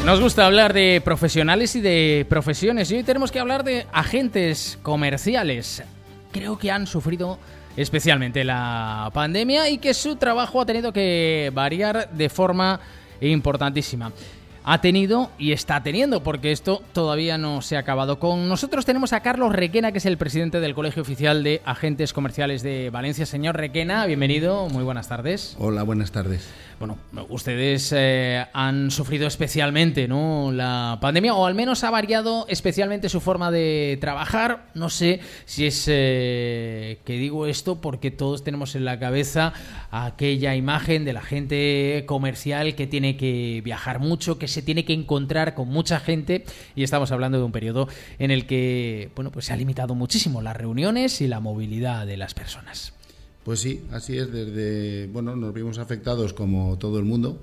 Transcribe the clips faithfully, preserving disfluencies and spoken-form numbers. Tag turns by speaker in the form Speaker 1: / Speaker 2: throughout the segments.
Speaker 1: Nos gusta hablar de profesionales y de profesiones y hoy tenemos que hablar de agentes comerciales. Creo que han sufrido especialmente la pandemia y que su trabajo ha tenido que variar de forma importantísima. Ha tenido y está teniendo, porque esto todavía no se ha acabado. Con nosotros tenemos a Carlos Requena, que es el presidente del Colegio Oficial de Agentes Comerciales de Valencia. Señor Requena, bienvenido, muy buenas tardes.
Speaker 2: Hola, buenas tardes.
Speaker 1: Bueno, ustedes eh, han sufrido especialmente, ¿no?, la pandemia, o al menos ha variado especialmente su forma de trabajar. No sé si es eh, que digo esto porque todos tenemos en la cabeza aquella imagen del agente comercial que tiene que viajar mucho, que se tiene que encontrar con mucha gente, y estamos hablando de un periodo en el que, bueno, pues se ha limitado muchísimo las reuniones y la movilidad de las personas.
Speaker 2: Pues sí, así es. Desde, bueno, nos vimos afectados como todo el mundo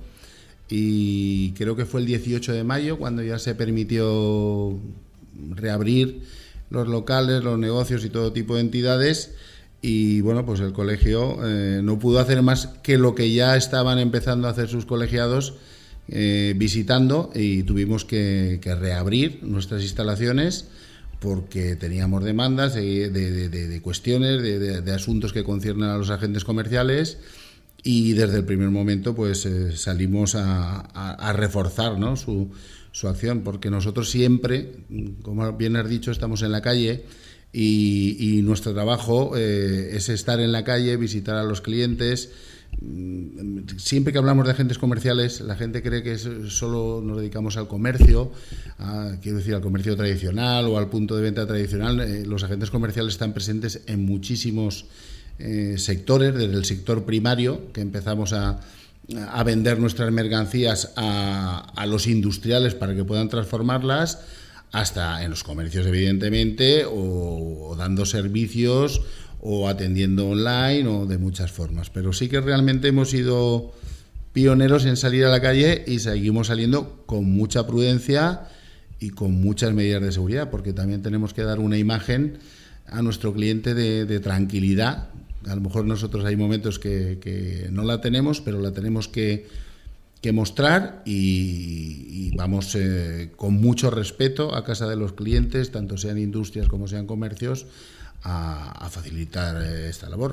Speaker 2: y creo que fue el dieciocho de mayo cuando ya se permitió reabrir los locales, los negocios y todo tipo de entidades, y bueno, pues el colegio eh, no pudo hacer más que lo que ya estaban empezando a hacer sus colegiados, eh, visitando, y tuvimos que, que reabrir nuestras instalaciones porque teníamos demandas de, de, de, de cuestiones, de, de, de asuntos que conciernen a los agentes comerciales, y desde el primer momento pues eh, salimos a, a, a reforzar, ¿no?, su, su acción, porque nosotros siempre, como bien has dicho, estamos en la calle y, y nuestro trabajo eh, es estar en la calle, visitar a los clientes. Siempre que hablamos de agentes comerciales, la gente cree que es, solo nos dedicamos al comercio, a, quiero decir, al comercio tradicional o al punto de venta tradicional. Eh, los agentes comerciales están presentes en muchísimos eh, sectores, desde el sector primario, que empezamos a, a vender nuestras mercancías a, a los industriales para que puedan transformarlas, hasta en los comercios, evidentemente, o, o dando servicios, o atendiendo online, o de muchas formas. Pero sí que realmente hemos sido pioneros en salir a la calle, y seguimos saliendo con mucha prudencia y con muchas medidas de seguridad, porque también tenemos que dar una imagen a nuestro cliente de, de tranquilidad. A lo mejor nosotros hay momentos que, que no la tenemos, pero la tenemos que, que mostrar, y, y vamos eh, con mucho respeto a casa de los clientes, tanto sean industrias como sean comercios, A, a facilitar esta labor.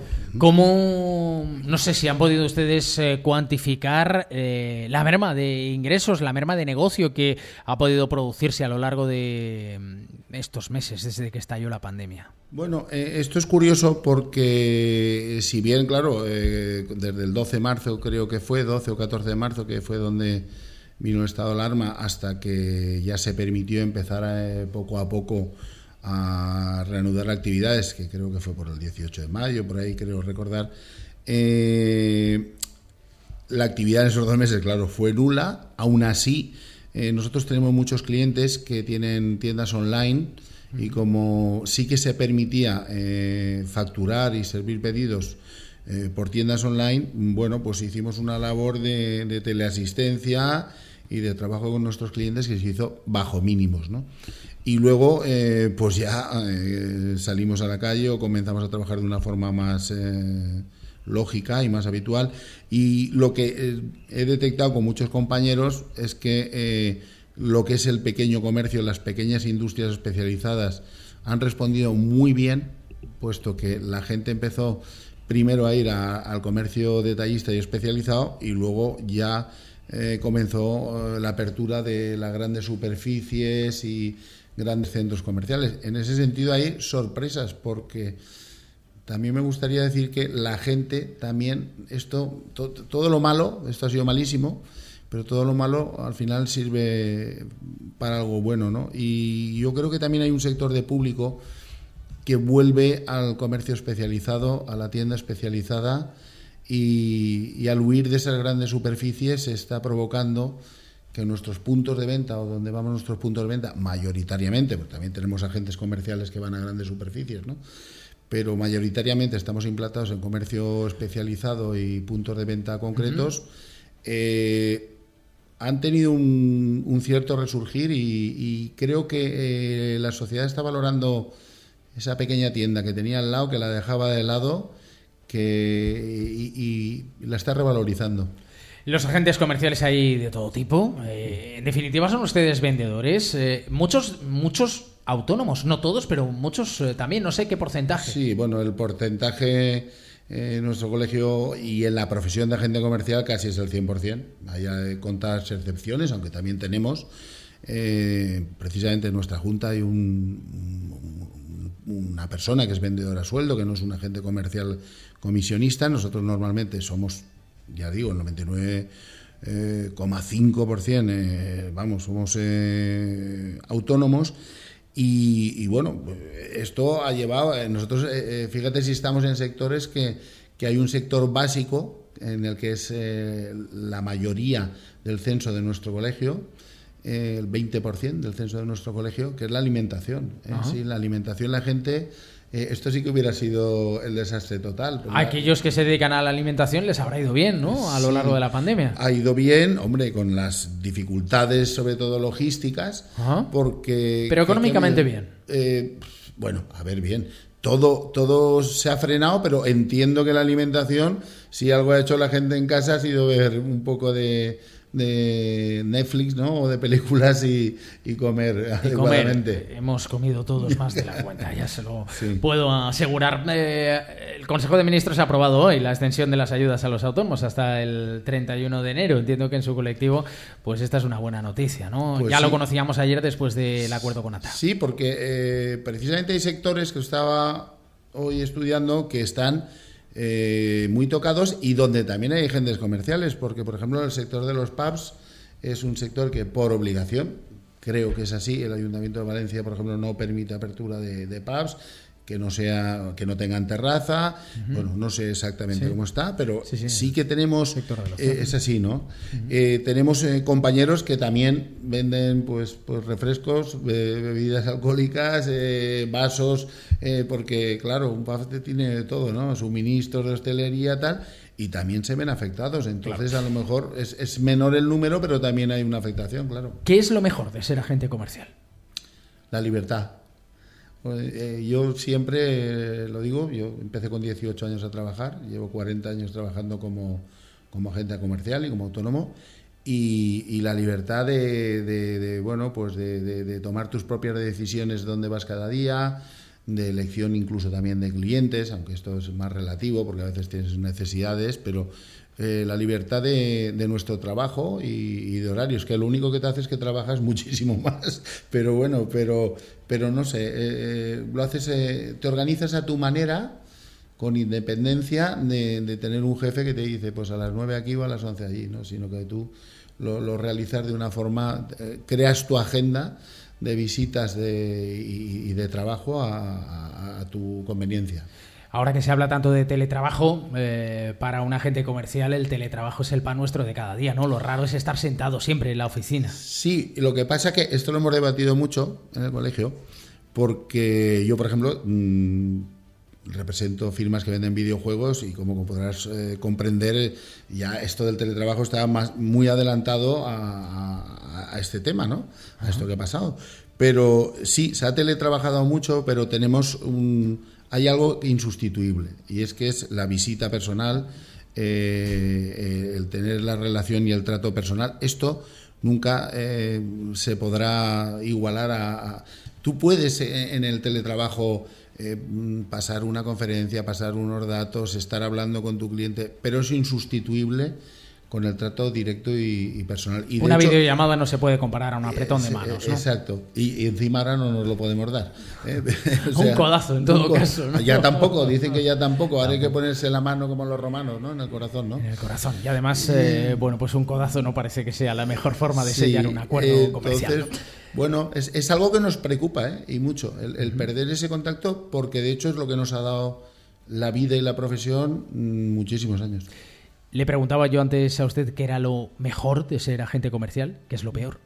Speaker 1: ¿Cómo, no sé si han podido ustedes eh, cuantificar eh, la merma de ingresos, la merma de negocio que ha podido producirse a lo largo de estos meses, desde que estalló la pandemia?
Speaker 2: Bueno, eh, esto es curioso porque, si bien, claro, eh, desde el doce de marzo, creo que fue, doce o catorce de marzo, que fue donde vino el estado de alarma, hasta que ya se permitió empezar a, poco a poco a reanudar actividades, que creo que fue por el dieciocho de mayo, por ahí creo recordar, eh, la actividad en esos dos meses, claro, fue nula. Aún así, eh, nosotros tenemos muchos clientes que tienen tiendas online, y como sí que se permitía eh, facturar y servir pedidos eh, por tiendas online, bueno, pues hicimos una labor de, de teleasistencia y de trabajo con nuestros clientes que se hizo bajo mínimos, ¿no? Y luego, eh, pues ya eh, salimos a la calle o comenzamos a trabajar de una forma más eh, lógica y más habitual. Y lo que eh, he detectado con muchos compañeros es que eh, lo que es el pequeño comercio, las pequeñas industrias especializadas, han respondido muy bien, puesto que la gente empezó primero a ir a, al comercio detallista y especializado, y luego ya eh, comenzó eh, la apertura de las grandes superficies y grandes centros comerciales. En ese sentido hay sorpresas, porque también me gustaría decir que la gente también, esto to, todo lo malo, esto ha sido malísimo, pero todo lo malo al final sirve para algo bueno, ¿no? Y yo creo que también hay un sector de público que vuelve al comercio especializado, a la tienda especializada, y, y al huir de esas grandes superficies se está provocando que nuestros puntos de venta, o donde vamos nuestros puntos de venta, mayoritariamente, porque también tenemos agentes comerciales que van a grandes superficies, ¿no?, pero mayoritariamente estamos implantados en comercio especializado y puntos de venta concretos, uh-huh. eh, han tenido un, un cierto resurgir, y, y creo que eh, la sociedad está valorando esa pequeña tienda que tenía al lado, que la dejaba de lado, que y, y la está revalorizando.
Speaker 1: Los agentes comerciales hay de todo tipo. Eh, en definitiva, son ustedes vendedores. Eh, muchos, muchos autónomos, no todos, pero muchos eh, también. No sé qué porcentaje.
Speaker 2: Sí, bueno, el porcentaje eh, en nuestro colegio y en la profesión de agente comercial casi es el cien por ciento. Hay contadas excepciones, aunque también tenemos. Eh, precisamente en nuestra junta hay un, un, una persona que es vendedora a sueldo, que no es un agente comercial comisionista. Nosotros normalmente somos, ya digo, el noventa y nueve coma cinco por ciento, eh, vamos, somos eh, autónomos. Y, y bueno, esto ha llevado, nosotros, eh, fíjate si estamos en sectores que, que hay un sector básico en el que es eh, la mayoría del censo de nuestro colegio, eh, el veinte por ciento del censo de nuestro colegio, que es la alimentación. ¿eh? Sí, la alimentación, la gente... Eh, esto sí que hubiera sido el desastre total.
Speaker 1: A aquellos que se dedican a la alimentación les habrá ido bien, ¿no? A lo
Speaker 2: sí,
Speaker 1: largo de la pandemia.
Speaker 2: Ha ido bien, hombre, con las dificultades, sobre todo logísticas,
Speaker 1: Ajá.
Speaker 2: porque...
Speaker 1: Pero económicamente
Speaker 2: que,
Speaker 1: bien.
Speaker 2: Eh, bueno, a ver, bien. Todo, todo se ha frenado, pero entiendo que la alimentación, si algo ha hecho la gente en casa, ha sido ver un poco de... de Netflix, ¿no? O de películas y, y comer
Speaker 1: y
Speaker 2: adecuadamente.
Speaker 1: Comer. Hemos comido todos más de la cuenta, ya se lo
Speaker 2: sí.
Speaker 1: puedo asegurar. Eh, el Consejo de Ministros ha aprobado hoy la extensión de las ayudas a los autónomos hasta el treinta y uno de enero. Entiendo que en su colectivo, pues esta es una buena noticia, ¿no?
Speaker 2: Pues
Speaker 1: ya
Speaker 2: sí.
Speaker 1: Lo conocíamos ayer después del acuerdo con A T A.
Speaker 2: Sí, porque eh, precisamente hay sectores que estaba hoy estudiando que están Eh, muy tocados y donde también hay agentes comerciales, porque por ejemplo el sector de los pubs es un sector que por obligación, creo que es así, el Ayuntamiento de Valencia por ejemplo no permite apertura de, de pubs que no sea que no tengan terraza. Uh-huh. Bueno, no sé exactamente sí. cómo está, pero sí, sí, sí que tenemos eh, es así, ¿no? Uh-huh. Eh, tenemos eh, compañeros que también venden pues, pues refrescos, be- bebidas alcohólicas, eh, vasos, eh, porque claro, un pub tiene de todo, ¿no? Suministros de hostelería, tal, y también se ven afectados. Entonces, claro, a lo mejor es, es menor el número, pero también hay una afectación, claro.
Speaker 1: ¿Qué es lo mejor de ser agente comercial?
Speaker 2: La libertad. Yo siempre lo digo, yo empecé con dieciocho años a trabajar, llevo cuarenta años trabajando como, como agente comercial y como autónomo, y, y la libertad de, de, de bueno, pues de, de, de tomar tus propias decisiones dónde vas cada día, de elección incluso también de clientes, aunque esto es más relativo porque a veces tienes necesidades, pero eh, la libertad de, de nuestro trabajo y, y de horarios, que lo único que te hace es que trabajas muchísimo más, pero bueno, pero, pero no sé, eh, lo haces, eh, te organizas a tu manera, con independencia de, de tener un jefe que te dice, pues a las nueve aquí o a las once allí, ¿no? Sino que tú lo, lo realizas de una forma, eh, creas tu agenda de visitas de, y, y de trabajo a, a, a tu conveniencia.
Speaker 1: Ahora que se habla tanto de teletrabajo, eh, para un agente comercial el teletrabajo es el pan nuestro de cada día, ¿no? Lo raro es estar sentado siempre en la oficina.
Speaker 2: Sí, lo que pasa es que esto lo hemos debatido mucho en el colegio, porque yo, por ejemplo, mmm, represento firmas que venden videojuegos y como podrás eh, comprender, ya esto del teletrabajo está más, muy adelantado a, a, a este tema, ¿no? A Ajá. esto que ha pasado. Pero sí, se ha teletrabajado mucho, pero tenemos un... hay algo insustituible, y es que es la visita personal, eh, eh, el tener la relación y el trato personal. Esto nunca eh, se podrá igualar a, a... Tú puedes eh, en el teletrabajo eh, pasar una conferencia, pasar unos datos, estar hablando con tu cliente, pero es insustituible con el trato directo y, y personal. Y
Speaker 1: una
Speaker 2: hecho,
Speaker 1: videollamada no se puede comparar a un apretón de manos, ¿no?
Speaker 2: Exacto. Y, y encima ahora no nos lo podemos dar. ¿eh?
Speaker 1: O sea, un codazo, en todo caso, ¿no?
Speaker 2: Ya tampoco, dicen que ya tampoco. Ahora hay que ponerse la mano como los romanos, ¿no? En el corazón, ¿no?
Speaker 1: En el corazón. Y además, eh, bueno, pues un codazo no parece que sea la mejor forma de sellar sí, un acuerdo eh, comercial.
Speaker 2: Entonces, ¿no? Bueno, es, es algo que nos preocupa, ¿eh? Y mucho. El, el perder ese contacto, porque de hecho es lo que nos ha dado la vida y la profesión muchísimos años.
Speaker 1: Le preguntaba yo antes a usted qué era lo mejor de ser agente comercial, qué es lo peor.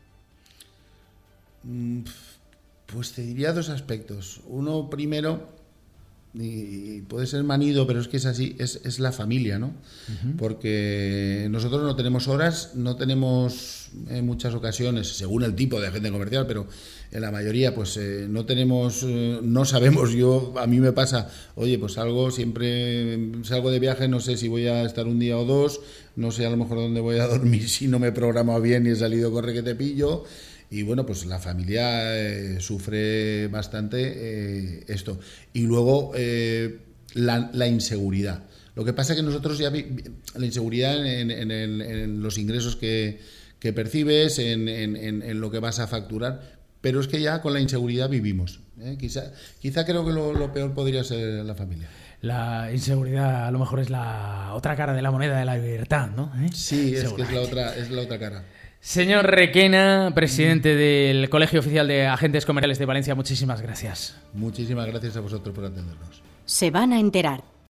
Speaker 2: Pues te diría dos aspectos. Uno, primero, y puede ser manido, pero es que es así, es, es la familia, ¿no? Uh-huh. Porque nosotros no tenemos horas, no tenemos en muchas ocasiones, según el tipo de agente comercial, pero en la mayoría pues eh, no tenemos, eh, no sabemos. Yo, a mí me pasa, oye, pues salgo, siempre salgo de viaje, no sé si voy a estar un día o dos, no sé a lo mejor dónde voy a dormir si no me he programado bien y he salido, corre que te pillo. Y bueno, pues la familia eh, sufre bastante eh, esto. Y luego eh, la, la inseguridad. Lo que pasa es que nosotros ya vi, la inseguridad en, en, en, en los ingresos que, que percibes, en, en, en lo que vas a facturar, pero es que ya con la inseguridad vivimos. ¿eh? Quizá, quizá creo que lo, lo peor podría ser la familia.
Speaker 1: La inseguridad a lo mejor es la otra cara de la moneda de la libertad, ¿no? ¿Eh?
Speaker 2: Sí, es que es la otra, es la otra cara.
Speaker 1: Señor Requena, presidente del Colegio Oficial de Agentes Comerciales de Valencia, muchísimas gracias.
Speaker 2: Muchísimas gracias a vosotros por atendernos.
Speaker 3: Se van a enterar.